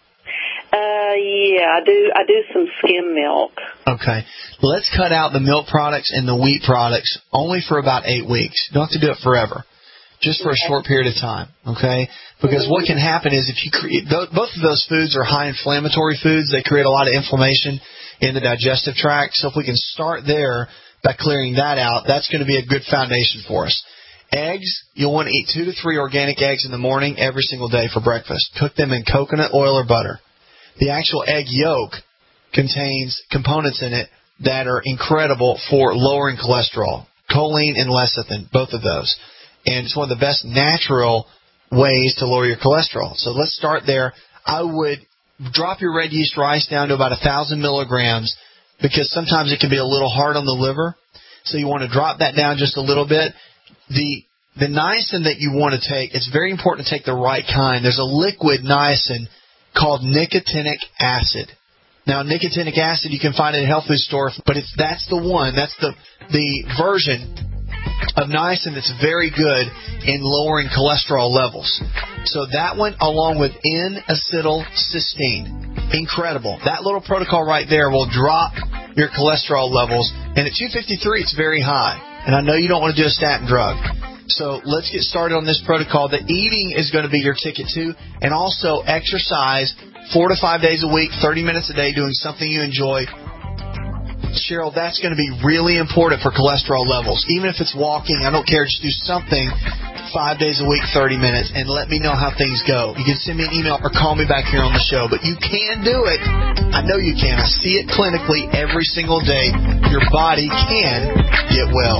[SPEAKER 3] Yeah, I do some skim milk.
[SPEAKER 4] Okay. Let's cut out the milk products and the wheat products only for about 8 weeks. You don't have to do it forever. Just for a short period of time, okay? Because what can happen is if you create, both of those foods are high inflammatory foods. They create a lot of inflammation in the digestive tract. So if we can start there by clearing that out, that's going to be a good foundation for us. Eggs, you'll want to eat 2 to 3 organic eggs in the morning every single day for breakfast. Cook them in coconut oil or butter. The actual egg yolk contains components in it that are incredible for lowering cholesterol, choline and lecithin, both of those. And it's one of the best natural ways to lower your cholesterol. So let's start there. I would drop your red yeast rice down to about 1,000 milligrams, because sometimes it can be a little hard on the liver. So you want to drop that down just a little bit. The niacin that you want to take, it's very important to take the right kind. There's a liquid niacin called nicotinic acid. Now, nicotinic acid you can find at a health food store, but that's the one. That's the version of niacin that's very good in lowering cholesterol levels. So that one, along with N-acetylcysteine, incredible. That little protocol right there will drop your cholesterol levels. And at 253, it's very high. and I know you don't want to do a statin drug. So let's get started on this protocol. The eating is going to be your ticket too, and also exercise 4 to 5 days a week, 30 minutes a day, doing something you enjoy. Cheryl, that's going to be really important for cholesterol levels. Even if it's walking, I don't care, just do something 5 days a week, 30 minutes, and let me know how things go. You can send me an email or call me back here on the show, but you can do it. I know you can. I see it clinically every single day. Your body can get well.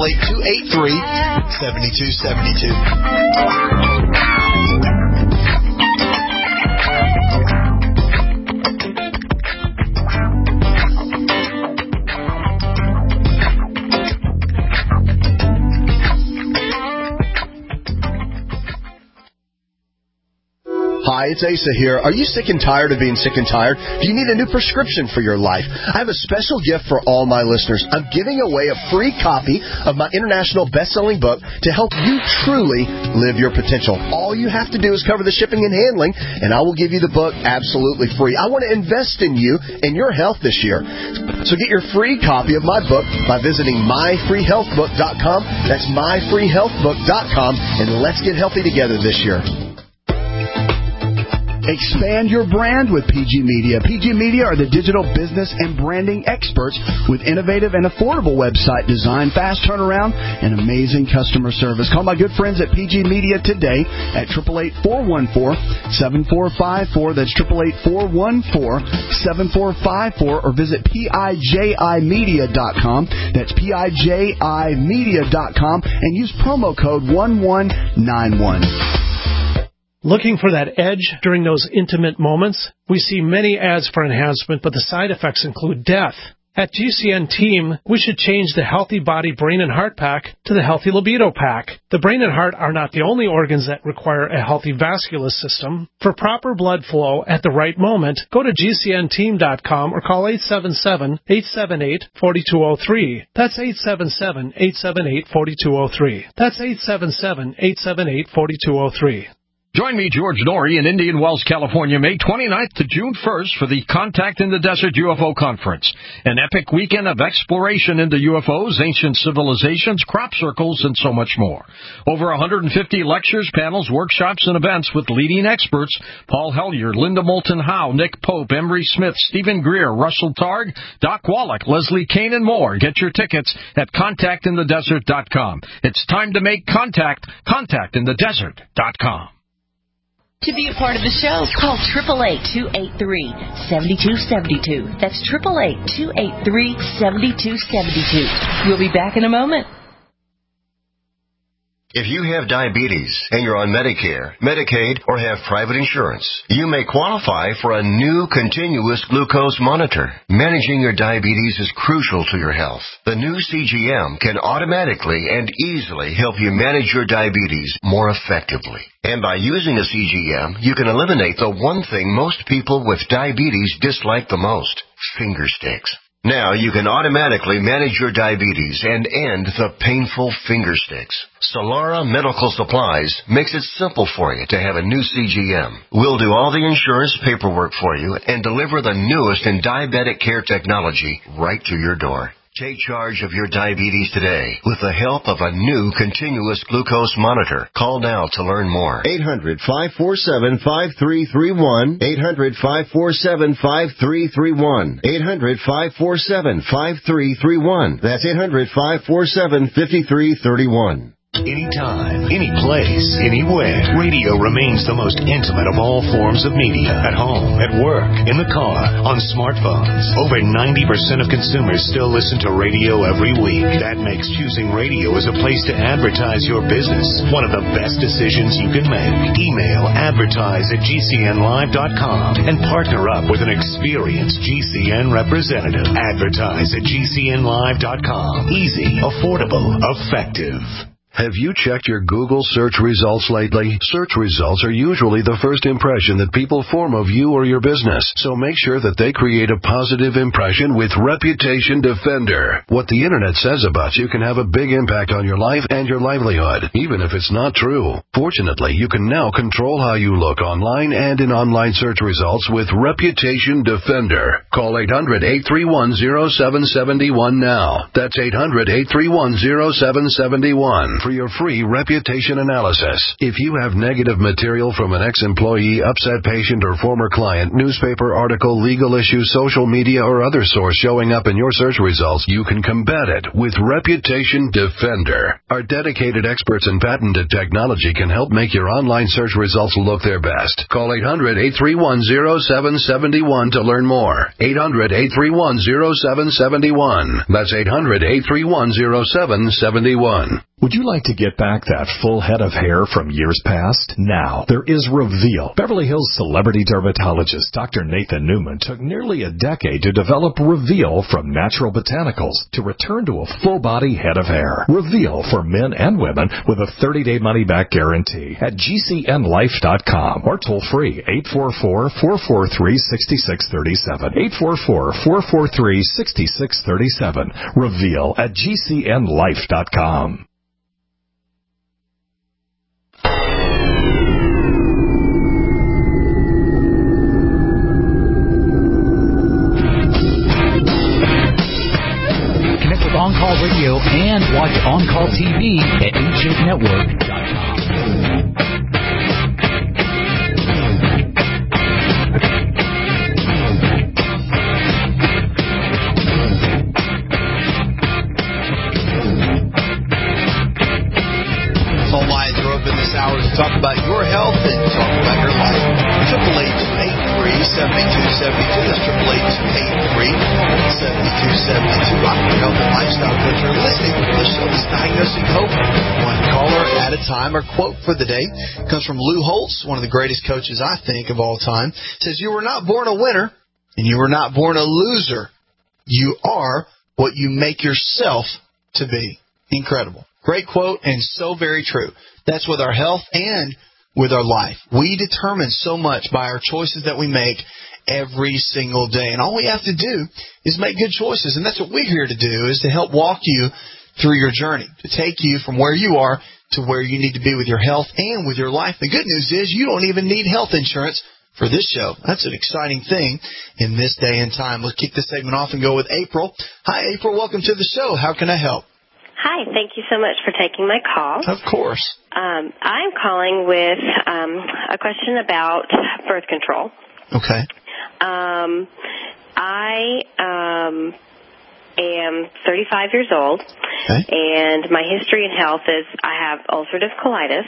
[SPEAKER 4] 888-283-7272.
[SPEAKER 7] Hi, it's Asa here. Are you sick and tired of being sick and tired? Do you need a new prescription for your life? I have a special gift for all my listeners. I'm giving away a free copy of my international best-selling book to help you truly live your potential. All you have to do is cover the shipping and handling, and I will give you the book absolutely free. I want to invest in you and your health this year. So get your free copy of my book by visiting myfreehealthbook.com. That's myfreehealthbook.com, and let's get healthy together this year.
[SPEAKER 5] Expand your brand with PG Media. PG Media are the digital business and branding experts with innovative and affordable website design, fast turnaround, and amazing customer service. Call my good friends at PG Media today at 888-414-7454. That's 888-414-7454, or visit PIJImedia.com. That's PIJImedia.com, and use promo code 1191.
[SPEAKER 6] Looking for that edge during those intimate moments? We see many ads for enhancement, but the side effects include death. At GCN Team, we should change the Healthy Body, Brain, and Heart Pack to the Healthy Libido Pack. The brain and heart are not the only organs that require a healthy vascular system. For proper blood flow at the right moment, go to GCNteam.com or call 877-878-4203. That's 877-878-4203. That's 877-878-4203.
[SPEAKER 23] Join me, George Norrie, in Indian Wells, California, May 29th to June 1st for the Contact in the Desert UFO Conference, an epic weekend of exploration into UFOs, ancient civilizations, crop circles, and so much more. Over 150 lectures, panels, workshops, and events with leading experts: Paul Hellyer, Linda Moulton Howe, Nick Pope, Emery Smith, Stephen Greer, Russell Targ, Doc Wallach, Leslie Kane, and more. Get your tickets at contactinthedesert.com. It's time to make contact. Contactinthedesert.com.
[SPEAKER 10] To be a part of the show, call 888-283-7272. That's 888-283-7272. We'll be back in a moment.
[SPEAKER 20] If you have diabetes and you're on Medicare, Medicaid, or have private insurance, you may qualify for a new continuous glucose monitor. Managing your diabetes is crucial to your health. The new CGM can automatically and easily help you manage your diabetes more effectively. And by using a CGM, you can eliminate the one thing most people with diabetes dislike the most: finger sticks. Now you can automatically manage your diabetes and end the painful finger sticks. Solara Medical Supplies makes it simple for you to have a new CGM. We'll do all the insurance paperwork for you and deliver the newest in diabetic care technology right to your door. Take charge of your diabetes today with the help of a new continuous glucose monitor. Call now to learn more. 800-547-5331. 800-547-5331. 800-547-5331. That's 800-547-5331.
[SPEAKER 24] Anytime, any place, anywhere. Radio remains the most intimate of all forms of media. At home, at work, in the car, on smartphones. Over 90% of consumers still listen to radio every week. That makes choosing radio as a place to advertise your business one of the best decisions you can make. Email advertise@gcnlive.com and partner up with an experienced GCN representative. Advertise@gcnlive.com. Easy, affordable, effective.
[SPEAKER 1] Have you checked your Google search results lately? Search results are usually the first impression that people form of you or your business, so make sure that they create a positive impression with Reputation Defender. What the internet says about you can have a big impact on your life and your livelihood, even if it's not true. Fortunately, you can now control how you look online and in online search results with Reputation Defender. Call 800-831-0771 now. That's 800-831-0771 for your free reputation analysis. If you have negative material from an ex-employee, upset patient, or former client, newspaper article, legal issue, social media, or other source showing up in your search results, you can combat it with Reputation Defender. Our dedicated experts in patented technology can help make your online search results look their best. Call 800-831-0771 to learn more. 800-831-0771. That's 800-831-0771.
[SPEAKER 13] Would you like to get back that full head of hair from years past? Now, there is Reveal. Beverly Hills celebrity dermatologist Dr. Nathan Newman took nearly a decade to develop Reveal from natural botanicals to return to a full-body head of hair. Reveal for men and women with a 30-day money-back guarantee at GCNlife.com or toll-free 844-443-6637. 844-443-6637. Reveal at GCNlife.com.
[SPEAKER 16] On Call Radio and watch On Call TV at HNetwork.com.
[SPEAKER 4] Phone lines are open this hour to talk about your health and talk about your life. 888-283-7272. That's 888-283-7272. I'm your health and lifestyle coach. You're listening to the show that's Diagnosing Hope. One caller at a time. Our quote for the day comes from Lou Holtz, one of the greatest coaches I think of all time. It says, "You were not born a winner and you were not born a loser. You are what you make yourself to be." Incredible. Great quote and so very true. That's with our health and with our life. We determine so much by our choices that we make every single day. And all we have to do is make good choices. And that's what we're here to do, is to help walk you through your journey, to take you from where you are to where you need to be with your health and with your life. The good news is you don't even need health insurance for this show. That's an exciting thing in this day and time. Let's kick this segment off and go with April. Hi, April. Welcome to the show. How can I help?
[SPEAKER 9] Hi, thank you so much for taking my call.
[SPEAKER 4] Of course.
[SPEAKER 9] I'm calling with a question about birth control.
[SPEAKER 4] Okay.
[SPEAKER 9] I am 35 years old, and my history in health is I have ulcerative colitis.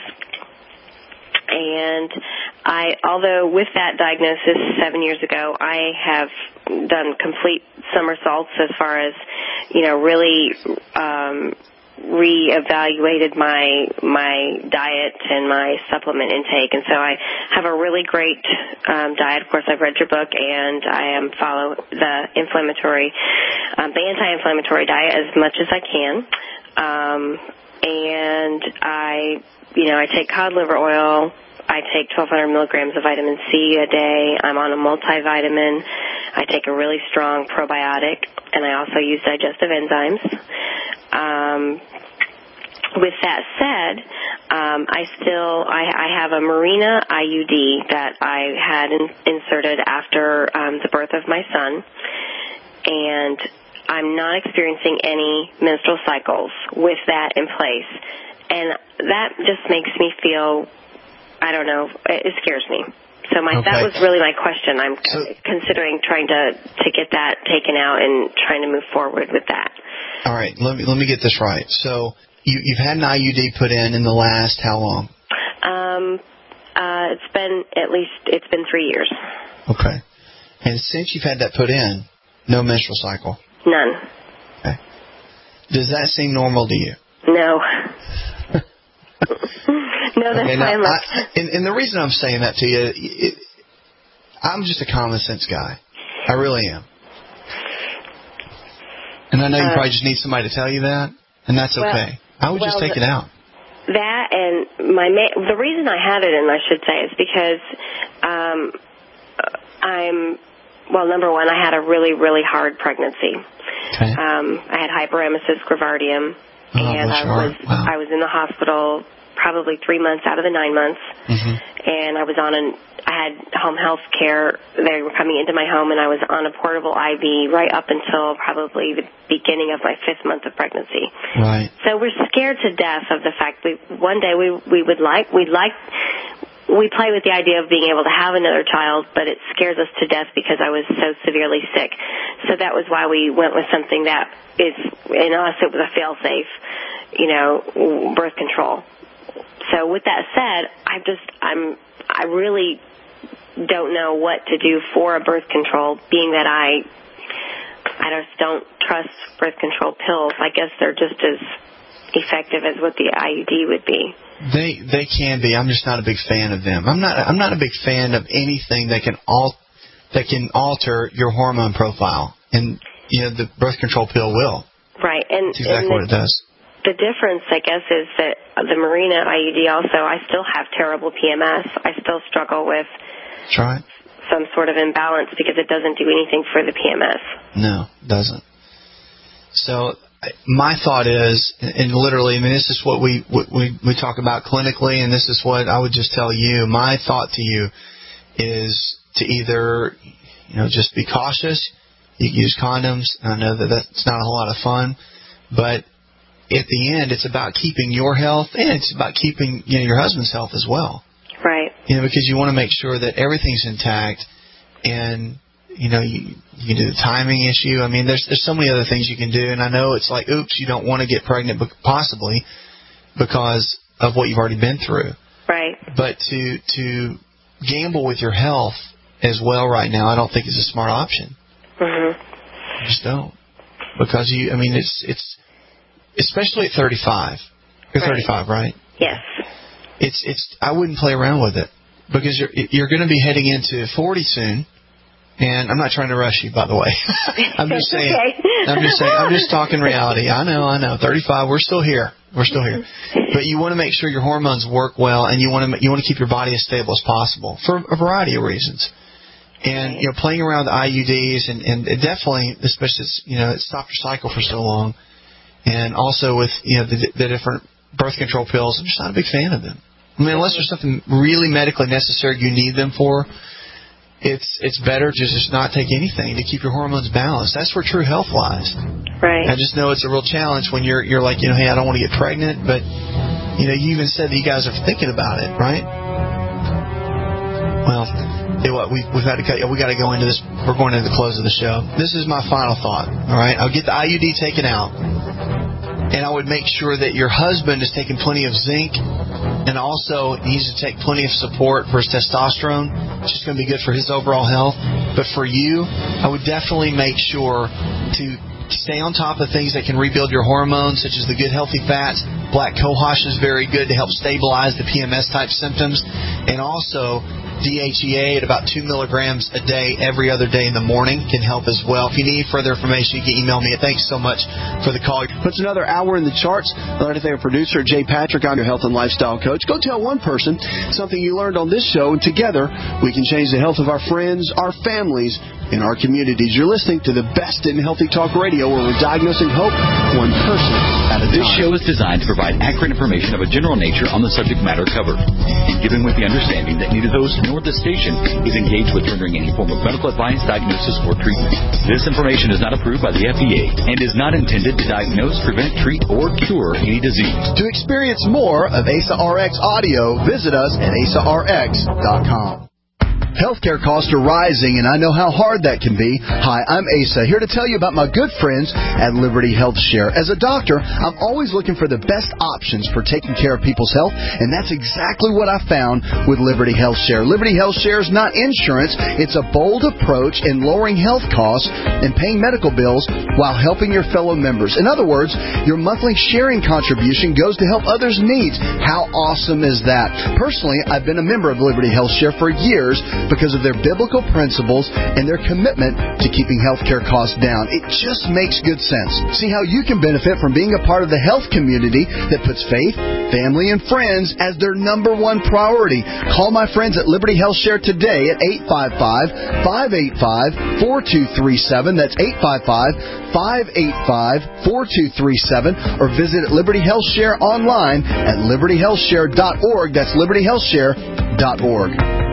[SPEAKER 9] And although with that diagnosis 7 years ago, I have done complete somersaults as far as, really reevaluated my diet and my supplement intake. And so I have a really great diet. Of course, I've read your book, and I follow the anti-inflammatory diet as much as I can. And I take cod liver oil. I take 1,200 milligrams of vitamin C a day. I'm on a multivitamin. I take a really strong probiotic, and I also use digestive enzymes. With that said, I have a Mirena IUD that I had inserted after the birth of my son, and I'm not experiencing any menstrual cycles with that in place. And that just makes me feel, I don't know, it scares me. So that was really my question. I'm considering trying to get that taken out and trying to move forward with that.
[SPEAKER 4] All right, let me get this right. So you've had an IUD put in the last how long?
[SPEAKER 9] It's been 3 years.
[SPEAKER 4] Okay. And since you've had that put in, no menstrual cycle?
[SPEAKER 9] None.
[SPEAKER 4] Okay. Does that seem normal to you?
[SPEAKER 9] No. No, that's fine.
[SPEAKER 4] And the reason I'm saying that to you, I'm just a common sense guy. I really am. And I know you probably just need somebody to tell you that, and that's okay. I would just take it out.
[SPEAKER 9] that and the reason I had it, and I should say, is because number one, I had a really, really hard pregnancy. Okay. I had hyperemesis gravidarum, and I was in the hospital probably 3 months out of the 9 months, and I had home health care. They were coming into my home, and I was on a portable IV right up until probably the beginning of my 5th month of pregnancy.
[SPEAKER 4] Right.
[SPEAKER 9] So we're scared to death of the fact that one day we play with the idea of being able to have another child, but it scares us to death because I was so severely sick. So that was why we went with something that is, in us, it was a fail-safe, birth control. So with that said, I really don't know what to do for a birth control, being that I just don't trust birth control pills. I guess they're just as effective as what the IUD would be.
[SPEAKER 4] They can be. I'm just not a big fan of them. I'm not a big fan of anything that can alter your hormone profile, and the birth control pill will.
[SPEAKER 9] Right, and
[SPEAKER 4] that's exactly what it does.
[SPEAKER 9] The difference, I guess, is that the Mirena IUD also, I still have terrible PMS. I still struggle with some sort of imbalance because it doesn't do anything for the PMS.
[SPEAKER 4] No, it doesn't. So my thought is, and literally, this is what we talk about clinically, and this is what I would just tell you. My thought to you is to either, just be cautious. You can use condoms. I know that's not a whole lot of fun, but at the end, it's about keeping your health, and it's about keeping your husband's health as well.
[SPEAKER 9] Right.
[SPEAKER 4] Because you want to make sure that everything's intact, and you can do the timing issue. I mean, there's so many other things you can do, and I know it's like, oops, you don't want to get pregnant possibly because of what you've already been through.
[SPEAKER 9] Right. But
[SPEAKER 4] to gamble with your health as well right now, I don't think is a smart option. I just don't, because it's especially at 35. You're 35, right?
[SPEAKER 9] Yes.
[SPEAKER 4] It's I wouldn't play around with it because you're going to be heading into 40 soon. And I'm not trying to rush you, by the way. I'm just saying. Okay. I'm just talking reality. I know. 35. We're still here. But you want to make sure your hormones work well, and you want to keep your body as stable as possible for a variety of reasons. And playing around with IUDs and definitely, especially it stopped your cycle for so long, and also with the different birth control pills. I'm just not a big fan of them. I mean, unless there's something really medically necessary you need them for. It's better to just not take anything to keep your hormones balanced. That's where true health lies.
[SPEAKER 9] Right.
[SPEAKER 4] I just know it's a real challenge when you're like, hey, I don't want to get pregnant, but you even said that you guys are thinking about it, right? Well, we've had to cut. We got to go into this. We're going into the close of the show. This is my final thought. All right, I'll get the IUD taken out, and I would make sure that your husband is taking plenty of zinc. And also, he needs to take plenty of support for his testosterone. It's just going to be good for his overall health. But for you, I would definitely make sure to stay on top of things that can rebuild your hormones, such as the good healthy fats. Black cohosh is very good to help stabilize the PMS-type symptoms. And also, DHEA at about 2 milligrams a day every other day in the morning can help as well. If you need further information, you can email me. Thanks so much for the call. Puts another hour in the charts. I'd like to thank our producer, Jay Patrick. I'm your health and lifestyle coach. Go tell one person something you learned on this show, and together we can change the health of our friends, our families, and our communities. You're listening to the best in Healthy Talk Radio, where we're diagnosing hope one person at a time.
[SPEAKER 11] This show is designed to provide accurate information of a general nature on the subject matter covered, and given with the understanding that neither host nor the station is engaged with rendering any form of medical advice, diagnosis, or treatment. This information is not approved by the FDA and is not intended to diagnose, prevent, treat, or cure any disease.
[SPEAKER 5] To experience more of ASA RX audio, visit us at asarx.com. Healthcare costs are rising, and I know how hard that can be. Hi, I'm Asa, here to tell you about my good friends at Liberty Health Share. As a doctor, I'm always looking for the best options for taking care of people's health, and that's exactly what I found with Liberty Health Share. Liberty Health Share is not insurance. It's a bold approach in lowering health costs and paying medical bills while helping your fellow members. In other words, your monthly sharing contribution goes to help others' needs. How awesome is that? Personally, I've been a member of Liberty Health Share for years, because of their biblical principles and their commitment to keeping healthcare costs down. It just makes good sense. See how you can benefit from being a part of the health community that puts faith, family, and friends as their number one priority. Call my friends at Liberty Health Share today at 855-585-4237. That's 855-585-4237. Or visit Liberty Health Share online at libertyhealthshare.org. That's libertyhealthshare.org.